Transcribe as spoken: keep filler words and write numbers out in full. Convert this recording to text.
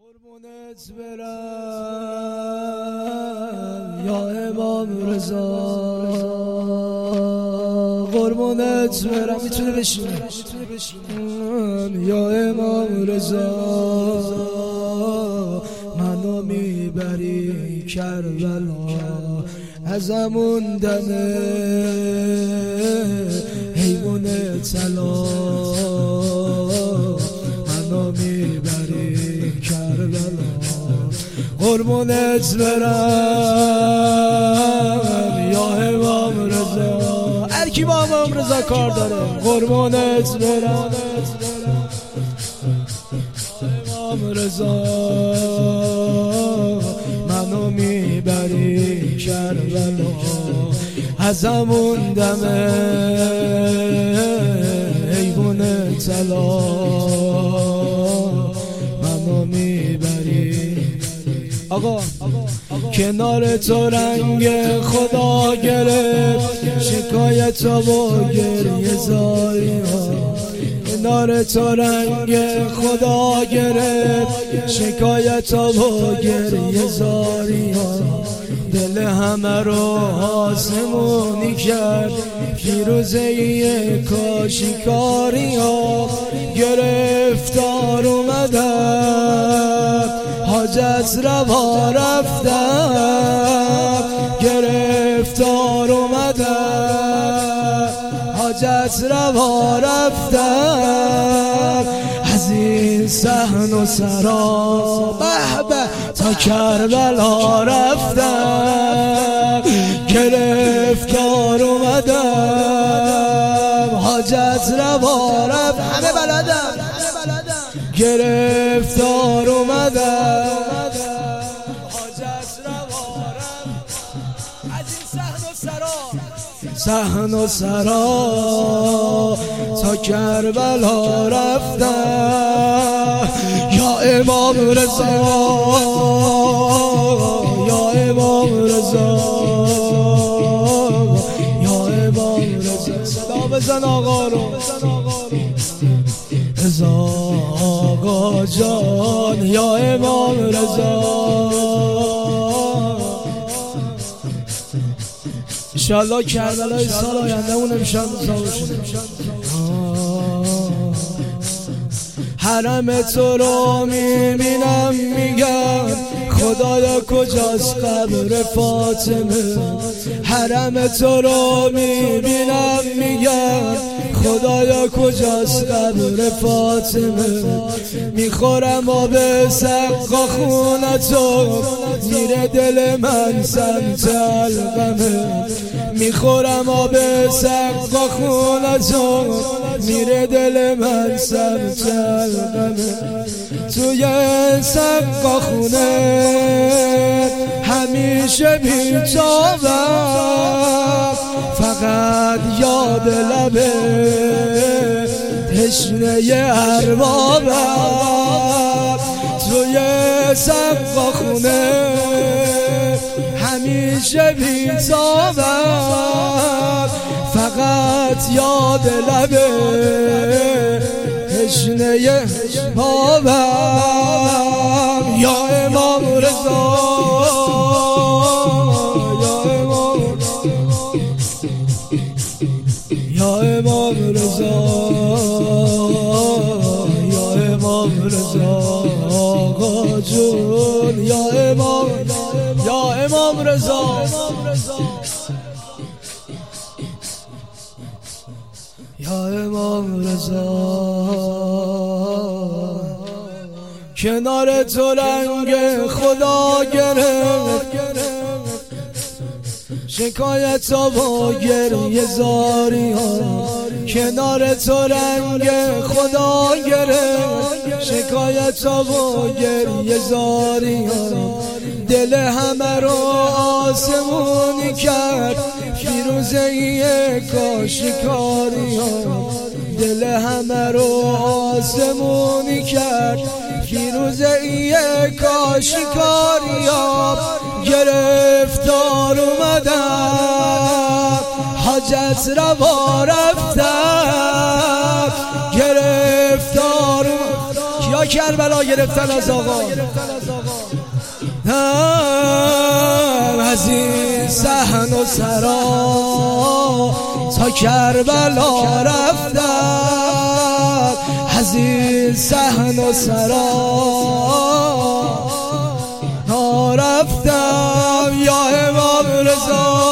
قربونت برم یا امام رضا، قربونت برم. میتونه بشینه یا امام رضا، منو میبری کربلا از همون دمه حیوان طلا، منو میبری کربلا قربونت برم یا امام رضا. هر کی با امام رضا کار داره قربونت برم امام رضا، منو میبری کربلا از همون دمه حیوان طلا، منو میبری. آقا کنار تو رنگ خدا گرفت شکایت و گریه زاری ها، کنار تو رنگ خدا گرفت شکایت و گریه زاری ها، دل همه رو آسمونی کرد فیروزه کاشیکاری ها، گرفتار اومدم حاجت روا رفتم، گرفتار اومدم حاجت روا رفتم، از این صحن و سرا به به تا کربلا رفتم، گرفتار اومدم حاجت روا رفتم. همه بلدم گرفتار اومدم حاجت روا رفتم، از این صحن و سرا صحن و سرا تا کربلا رفتم یا امام رضا، یا امام رضا، یا امام رضا. صدا بزن آقا رو رضا آقا جان یا امام رضا. انشالله کربلای سال آینده اون امشان بزاوشونه. حرم تو رو میبینم میگم خدایا کجاست قبر فاطمه، حرم تو رو میبینم میگم خدایا کجاست قبر فاطمه، میخورم آب سقا خونتو میره دل من سمت القمه، میخورم آب سقا خونتو میره دل من سمت القمه، توی سقا خونه همیشه بی‌تابم، فقط یاد لبه تشنه اربابم، توی سقا خونه همیشه بی‌تابم، فقط یاد لبه تشنه بابم یا امام رضا، یا امام رضا، یا امام رضا آقا جون یا امام، یا امام رضا، یا امام رضا. کنار تو رنگ خدا گرفت شکایت و گریه زاری ها، کنار تو رنگ خدا گرفت شکایت و گریه زاری ها، دل همه رو آسمونی کرد فیروزه کاشیکاری ها، دل همه رو آسمونی کرد فیروزه کاشیکاری ها، گرفتار اومدم حاجت روا رفتم، گرفتار اومدم. کیا تا کربلا گرفتن از آقا. هم از این صحن و سرا تا کربلا رفتم، از این صحن و سرا رفتم یا امام رضا.